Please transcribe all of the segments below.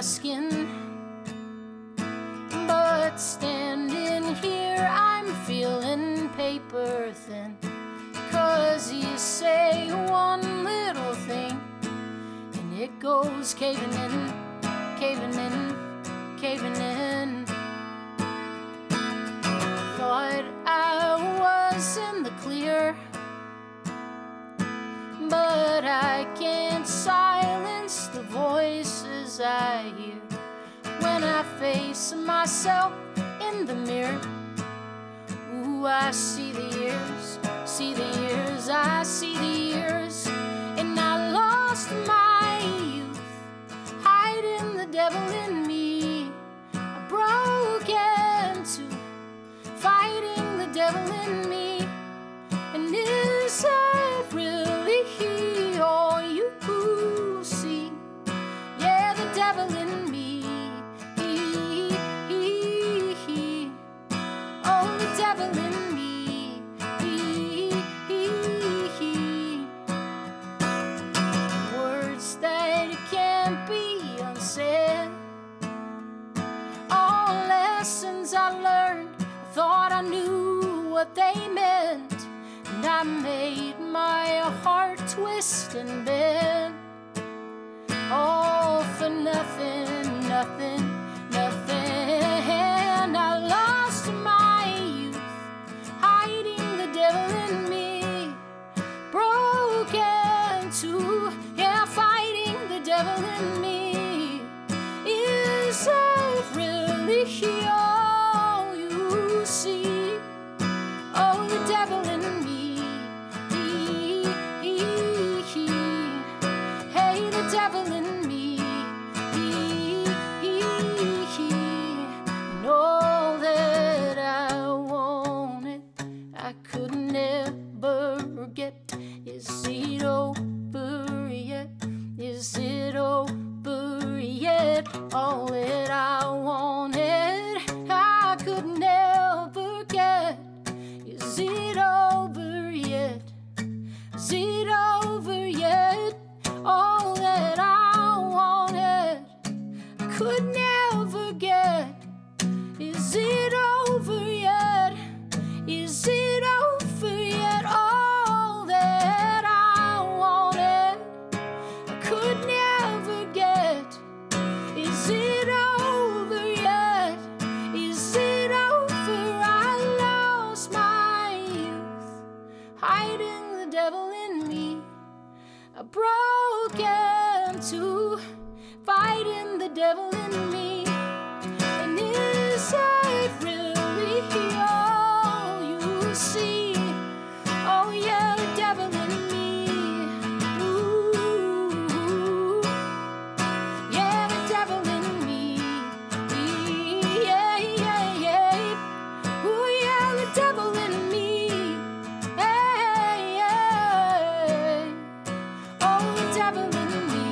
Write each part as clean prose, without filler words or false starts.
skin. But standing here, I'm feeling paper thin. 'Cause you say one little thing, and it goes caving in, caving in, caving in. Thought I was in the clear, but I can't silence the voices I hear when I face myself in the mirror. Ooh, I see the years, I see the years, and I lost my youth, hiding the devil in me. I broke into fighting the devil in me, and is it really all you see? Yeah, the devil in me. Oh, the devil in me. Words that can't be unsaid. All lessons I learned, I thought I knew what they meant, and I made my heart twist and bend. All for nothing, nothing, nothing. I lost my youth, hiding the devil in me. Broken too, yeah, fighting the devil in me. Is it really all you see? Oh, the devil in me. Hey, the devil in me. And all that I wanted, I could never get. Is it over yet? Is it over yet? All that I wanted, I could never get. Is it over yet? Is it over yet? All that I wanted, I could never get. Is it over yet? Is it over yet? All that I wanted, I could never get. Is it over yet? Is it over? I lost my youth, hiding the devil in me. I broke into fighting the devil in me. And is it really all you see? Oh yeah, the devil in me. Ooh, yeah, the devil in me. Yeah, yeah, yeah. Ooh, yeah, the devil in me. Hey, yeah. Oh, the devil in me.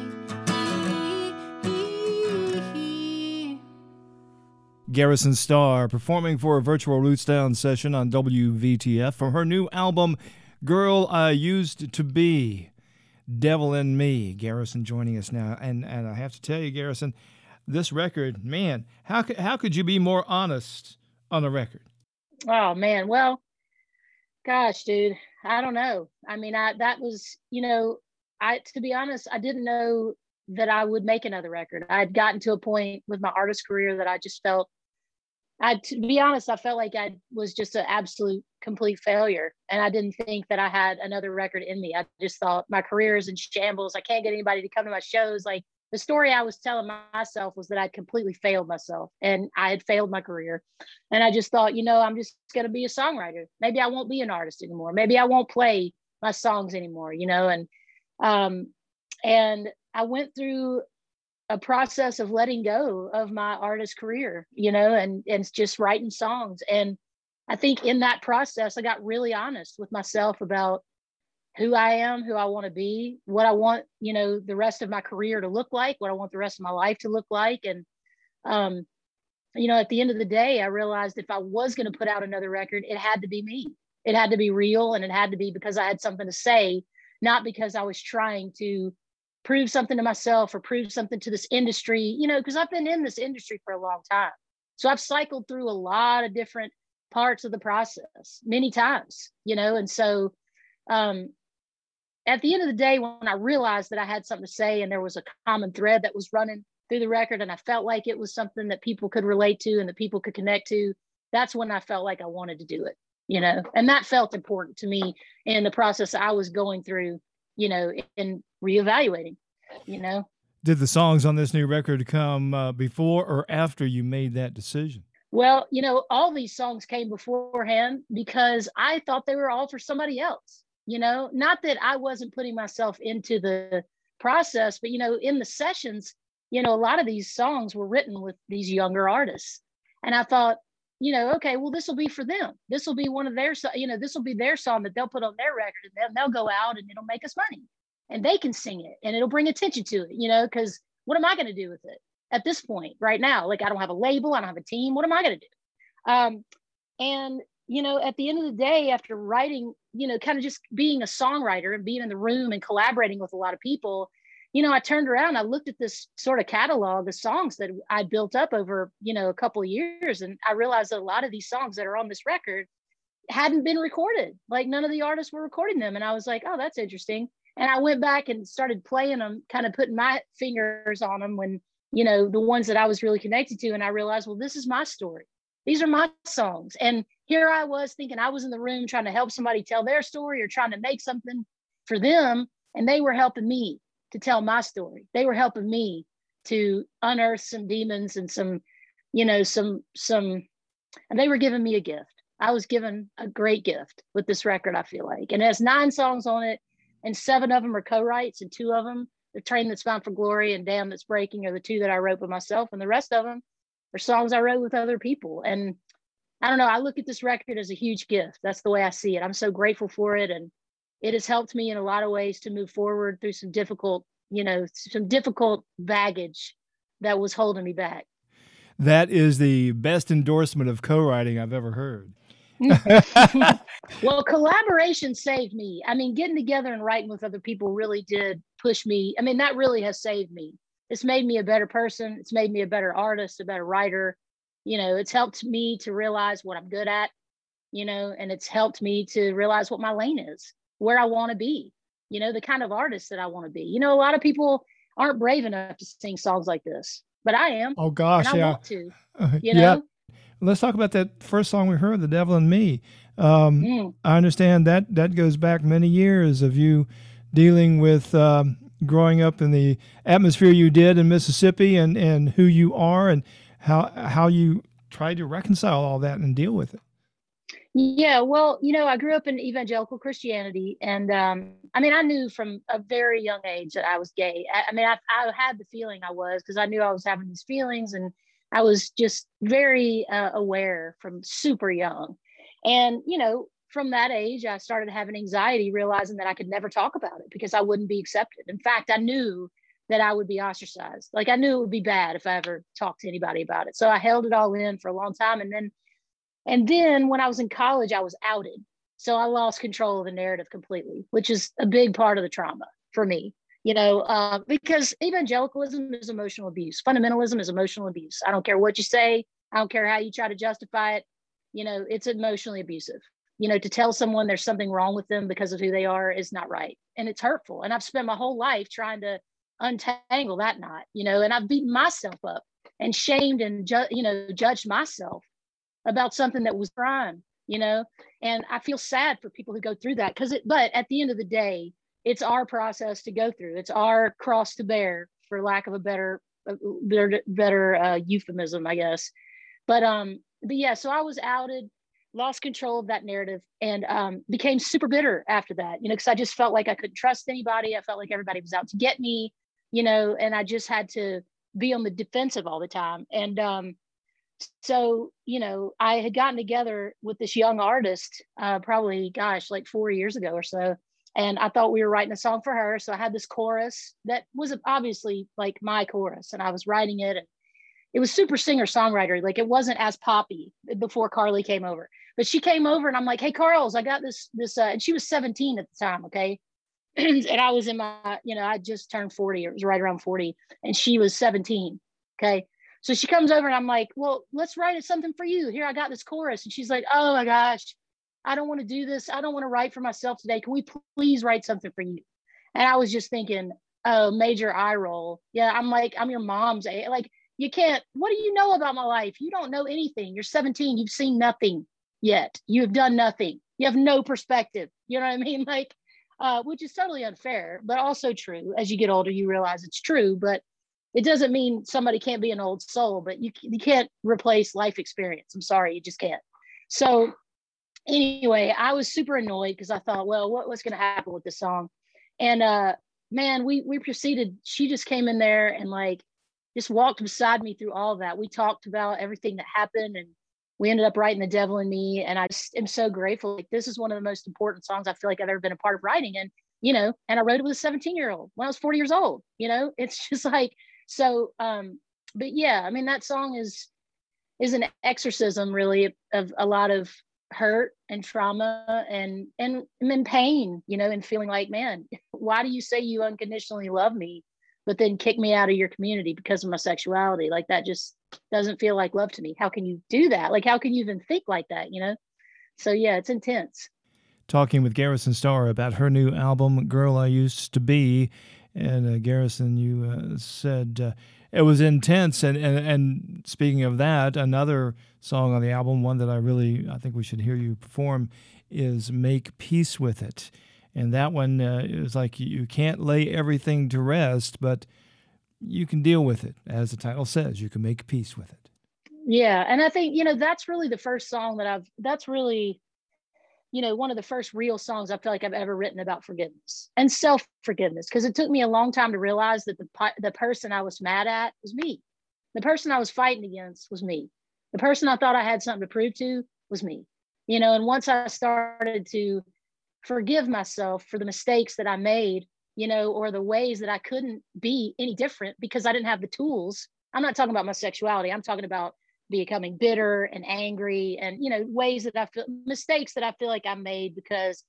Garrison Starr performing for a virtual Roots Down session on WVTF from her new album, Girl I Used to Be, Devil in Me. Garrison joining us now. And I have to tell you, Garrison, this record, man, how could you be more honest on a record? Oh man, well, gosh, dude, I don't know. I mean, that was, to be honest, I didn't know that I would make another record. I had gotten to a point with my artist career that I just felt, to be honest, I felt like I was just an absolute complete failure. And I didn't think that I had another record in me. I just thought my career is in shambles. I can't get anybody to come to my shows. Like, the story I was telling myself was that I'd completely failed myself and I had failed my career. And I just thought, I'm just going to be a songwriter. Maybe I won't be an artist anymore. Maybe I won't play my songs anymore, and I went through a process of letting go of my artist career, and just writing songs. And I think in that process, I got really honest with myself about who I am, who I want to be, what I want, the rest of my career to look like, what I want the rest of my life to look like. And, at the end of the day, I realized if I was going to put out another record, it had to be me. It had to be real, and it had to be because I had something to say, not because I was trying to prove something to myself or prove something to this industry, you know, because I've been in this industry for a long time. So I've cycled through a lot of different parts of the process many times, you know, and so at the end of the day, when I realized that I had something to say and there was a common thread that was running through the record, and I felt like it was something that people could relate to and that people could connect to, that's when I felt like I wanted to do it, you know, and that felt important to me in the process I was going through, you know, in reevaluating, you know. Did the songs on this new record come before or after you made that decision? Well, you know, all these songs came beforehand because I thought they were all for somebody else, you know, not that I wasn't putting myself into the process, but, you know, in the sessions, you know, a lot of these songs were written with these younger artists. And I thought, you know, okay, well, this will be for them. This will be one of their, you know, this will be their song that they'll put on their record, and then they'll go out and it'll make us money and they can sing it and it'll bring attention to it, you know, because what am I going to do with it at this point right now? Like, I don't have a label, I don't have a team. What am I going to do? And, you know, at the end of the day, after writing, you know, kind of just being a songwriter and being in the room and collaborating with a lot of people, you know, I turned around, I looked at this sort of catalog of songs that I built up over, you know, a couple of years. And I realized that a lot of these songs that are on this record hadn't been recorded. Like, none of the artists were recording them. And I was like, oh, that's interesting. And I went back and started playing them, kind of putting my fingers on them when, you know, the ones that I was really connected to. And I realized, well, this is my story. These are my songs. And here I was thinking I was in the room trying to help somebody tell their story or trying to make something for them. And they were helping me to tell my story. They were helping me to unearth some demons and some, you know, and they were giving me a gift. I was given a great gift with this record, I feel like. And it has 9 songs on it, and 7 of them are co-writes, and 2 of them, The Train That's Bound for Glory and Dam That's Breaking, are the 2 that I wrote by myself. And the rest of them are songs I wrote with other people. And I don't know, I look at this record as a huge gift. That's the way I see it. I'm so grateful for it. And it has helped me in a lot of ways to move forward through some difficult, you know, some difficult baggage that was holding me back. That is the best endorsement of co-writing I've ever heard. Well, collaboration saved me. I mean, getting together and writing with other people really did push me. I mean, that really has saved me. It's made me a better person. It's made me a better artist, a better writer. You know, it's helped me to realize what I'm good at, you know, and it's helped me to realize what my lane is, where I want to be, you know, the kind of artist that I want to be. You know, a lot of people aren't brave enough to sing songs like this, but I am. Oh gosh, and I yeah. want to, you know? Yeah. Let's talk about that first song we heard, The Devil in Me. I understand that goes back many years of you dealing with growing up in the atmosphere you did in Mississippi, and who you are, and how you tried to reconcile all that and deal with it. Yeah, well, you know, I grew up in evangelical Christianity, and I mean, I knew from a very young age that I was gay. I mean, I had the feeling I was, because I knew I was having these feelings, and I was just very aware from super young. And, you know, from that age, I started having anxiety, realizing that I could never talk about it because I wouldn't be accepted. In fact, I knew that I would be ostracized. Like, I knew it would be bad if I ever talked to anybody about it. So I held it all in for a long time. And then when I was in college, I was outed. So I lost control of the narrative completely, which is a big part of the trauma for me, you know, because evangelicalism is emotional abuse. Fundamentalism is emotional abuse. I don't care what you say. I don't care how you try to justify it. You know, it's emotionally abusive. You know, to tell someone there's something wrong with them because of who they are is not right. And it's hurtful. And I've spent my whole life trying to untangle that knot, you know, and I've beaten myself up and shamed and, judged myself about something that was crime, you know. And I feel sad for people who go through that, but at the end of the day, it's our process to go through. It's our cross to bear, for lack of a better euphemism, I guess. But yeah, so I was outed, lost control of that narrative, and became super bitter after that, you know, because I just felt like I couldn't trust anybody. I felt like everybody was out to get me, you know, and I just had to be on the defensive all the time. And so, you know, I had gotten together with this young artist, probably, like 4 years ago or so. And I thought we were writing a song for her. So I had this chorus that was obviously like my chorus, and I was writing it. And it was super singer-songwriter. Like, it wasn't as poppy before Carly came over. But she came over and I'm like, hey, Carls, I got this, and she was 17 at the time, okay? and I was in my, I just turned 40. It was right around 40, and she was 17. Okay. So she comes over and I'm like, well, let's write something for you. Here, I got this chorus. And she's like, oh my gosh, I don't want to do this. I don't want to write for myself today. Can we please write something for you? And I was just thinking, oh, major eye roll. Yeah. I'm like, I'm your mom's age. Like, you can't, what do you know about my life? You don't know anything. You're 17. You've seen nothing yet. You have done nothing. You have no perspective. You know what I mean? Like, which is totally unfair, but also true. As you get older, you realize it's true, but it doesn't mean somebody can't be an old soul, but you can't replace life experience. I'm sorry, you just can't. So anyway, I was super annoyed because I thought, well, what's going to happen with this song? And man, we proceeded. She just came in there and like just walked beside me through all of that. We talked about everything that happened, and we ended up writing The Devil in Me. And I just am so grateful. Like, this is one of the most important songs I feel like I've ever been a part of writing. And and I wrote it with a 17-year-old when I was 40 years old. It's just like, so, but yeah, I mean, that song is an exorcism really of a lot of hurt and trauma and pain, and feeling like, man, why do you say you unconditionally love me, but then kick me out of your community because of my sexuality? Like, that just doesn't feel like love to me. How can you do that? Like, how can you even think like that? So yeah, it's intense. Talking with Garrison Starr about her new album, Girl I Used to Be. And Garrison, you said it was intense. And speaking of that, another song on the album, one that I think we should hear you perform, is Make Peace With It. And that one is like, you can't lay everything to rest, but you can deal with it. As the title says, you can make peace with it. Yeah. And I think, that's really the first song that's really, one of the first real songs I feel like I've ever written about forgiveness and self-forgiveness, because it took me a long time to realize that the person I was mad at was me. The person I was fighting against was me. The person I thought I had something to prove to was me. And once I started to forgive myself for the mistakes that I made, or the ways that I couldn't be any different because I didn't have the tools. I'm not talking about my sexuality. I'm talking about becoming bitter and angry and, ways that I feel, mistakes that I feel like I made because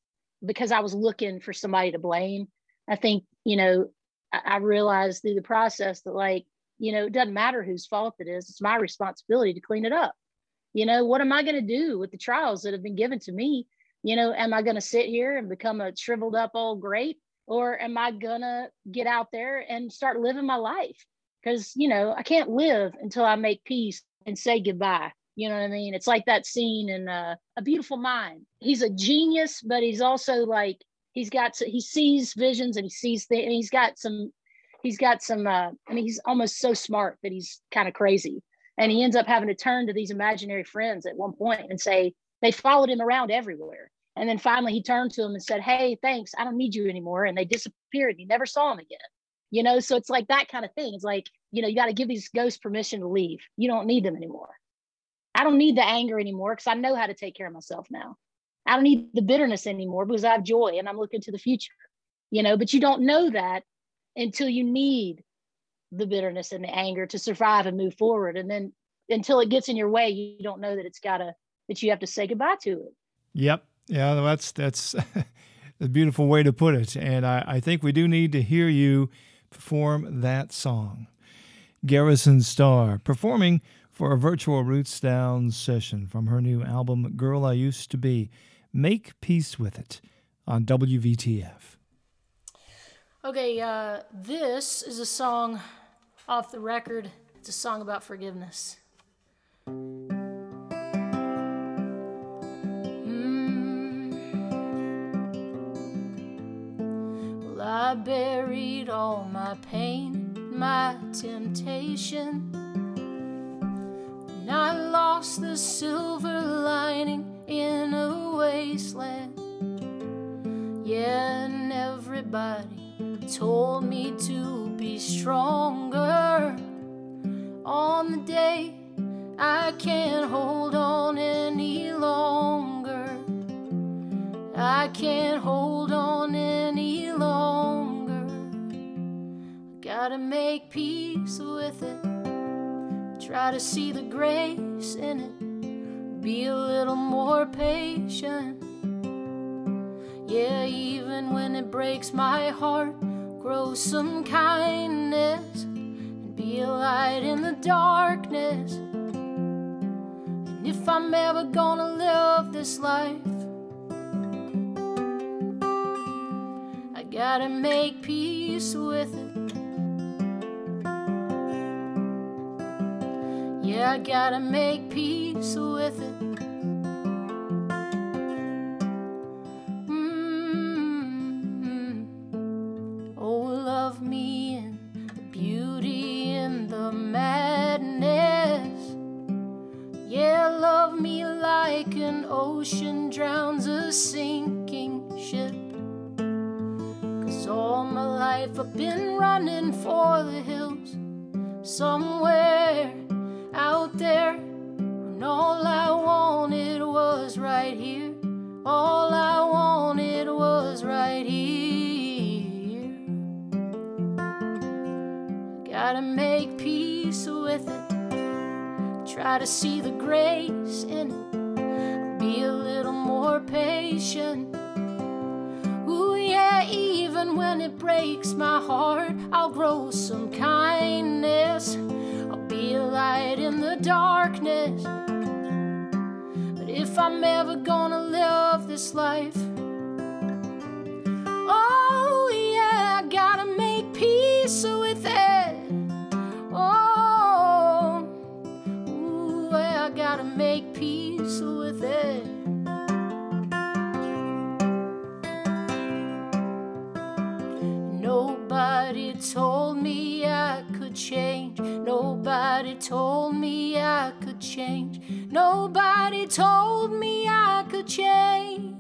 I was looking for somebody to blame. I think, I realized through the process that, like, it doesn't matter whose fault it is. It's my responsibility to clean it up. What am I going to do with the trials that have been given to me? Am I going to sit here and become a shriveled up old grape, or am I going to get out there and start living my life? Because, I can't live until I make peace and say goodbye. You know what I mean? It's like that scene in A Beautiful Mind. He's a genius, but he's also like, he sees visions and he sees things. And he's got some, he's almost so smart that he's kind of crazy. And he ends up having to turn to these imaginary friends at one point and say, they followed him around everywhere. And then finally he turned to them and said, hey, thanks, I don't need you anymore. And they disappeared. He never saw them again. So it's like that kind of thing. It's like, you got to give these ghosts permission to leave. You don't need them anymore. I don't need the anger anymore because I know how to take care of myself now. I don't need the bitterness anymore because I have joy and I'm looking to the future, but you don't know that until you need the bitterness and the anger to survive and move forward. And then until it gets in your way, you don't know that that you have to say goodbye to it. Yep. Yeah, that's a beautiful way to put it. And I think we do need to hear you perform that song. Garrison Starr performing for a virtual Roots Down session from her new album, Girl I Used to Be. Make Peace With It on WVTF. Okay, this is a song off the record. It's a song about forgiveness. Well, I buried all my pain, my temptation, and I lost the silver lining in a wasteland. Yeah, and everybody told me to be stronger. On the day I can't hold on any longer, I can't hold on any longer. I gotta make peace with it, try to see the grace in it, be a little more patient. Yeah, even when it breaks my heart, grow some kindness and be a light in the darkness. And if I'm ever gonna live this life, I gotta make peace with it. Yeah, I gotta make peace with it. Oh, love me in the beauty and the madness. Yeah, love me like an ocean drowns a sinking ship. 'Cause all my life I've been running for the hills, somewhere out there, and all I wanted was right here. All I wanted was right here. Gotta make peace with it. Try to see the grace in it. Be a little more patient. Ooh, yeah, even when it breaks my heart, I'll grow some kindness. Be a light in the darkness. But if I'm ever gonna live this life, oh yeah, I gotta make peace with it. Oh, ooh, yeah, I gotta make peace with it. Nobody told me I could change. Nobody told me I could change. Nobody told me I could change.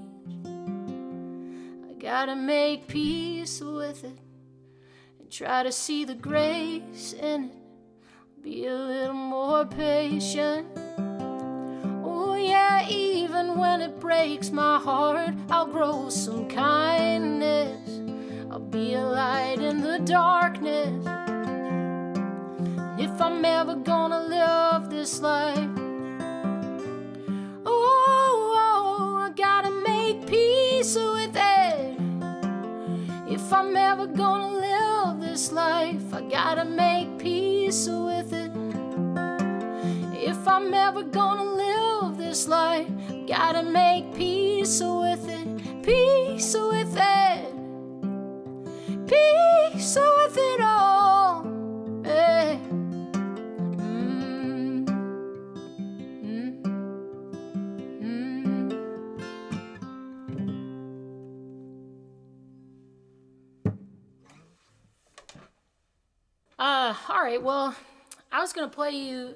I gotta make peace with it and try to see the grace in it. Be a little more patient. Oh yeah, even when it breaks my heart, I'll grow some kindness. I'll be a light in the darkness. If I'm ever gonna live this life, oh, I gotta make peace with it. If I'm ever gonna live this life, I gotta make peace with it. If I'm ever gonna live this life, I gotta make peace with it. Peace with it. Peace with it all. Hey. All right, well, I was going to play you,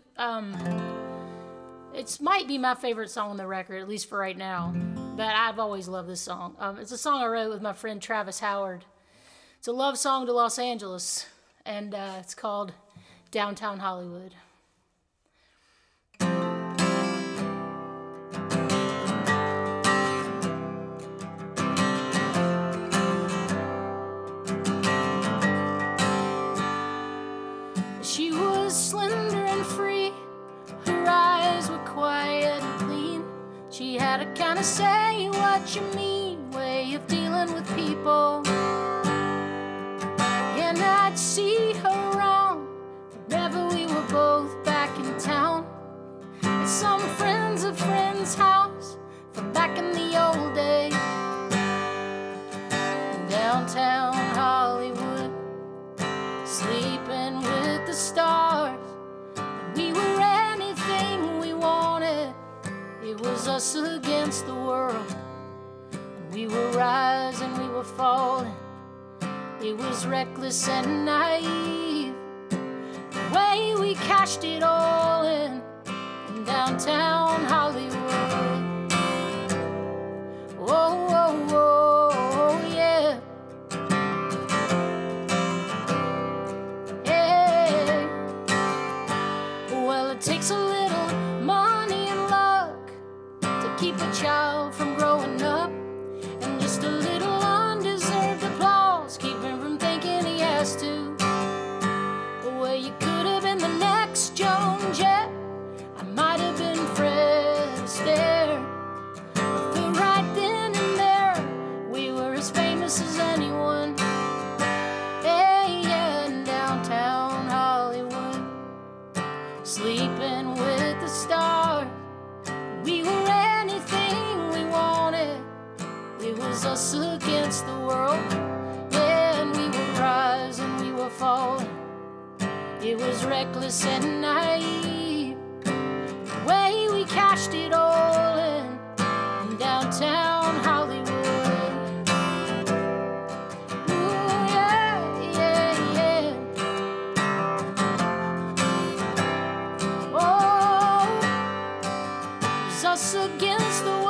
it might be my favorite song on the record, at least for right now, but I've always loved this song. It's a song I wrote with my friend Travis Howard. It's a love song to Los Angeles, and it's called Downtown Hollywood. She was slender and free, her eyes were quiet and clean. She had a kind of say what you mean way of dealing with people. And I'd see her around whenever we were both back in town, at some friends of friends' house from back in the old days. Downtown Hollywood, sleeping with the stars. We were anything we wanted. It was us against the world. We were rising, we were falling. It was reckless and naive, the way we cashed it all in downtown Hollywood. Oh, oh, oh, yeah. Yeah. Well, it takes a little money and luck to keep a child from growing up, and just a little undeserved applause keep him from thinking he has to. Well, you could have been the next Joan Jett. I might have been Fred dancing with the stars. We were anything we wanted. It was us against the world. Yeah, and we were rising, we were falling. It was reckless and naive. The way we cashed it all in downtown Hollywood. Ooh, yeah, yeah, yeah. Oh, it was us against the world.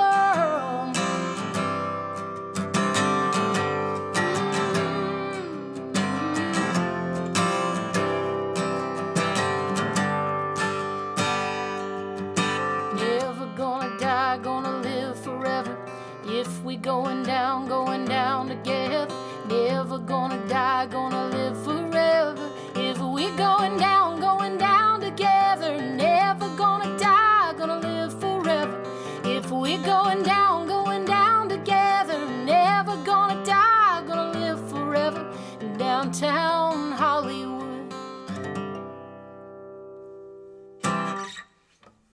Never gonna die, gonna live forever. If we going down together. Never gonna die, gonna live forever. If we going down together. Never gonna die, gonna live forever. If we going down together. Never gonna die, gonna live forever. Downtown